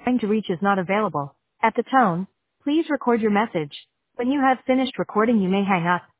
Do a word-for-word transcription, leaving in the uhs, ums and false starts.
trying to reach is not available. At the tone, please record your message. When you have finished recording, you may hang up.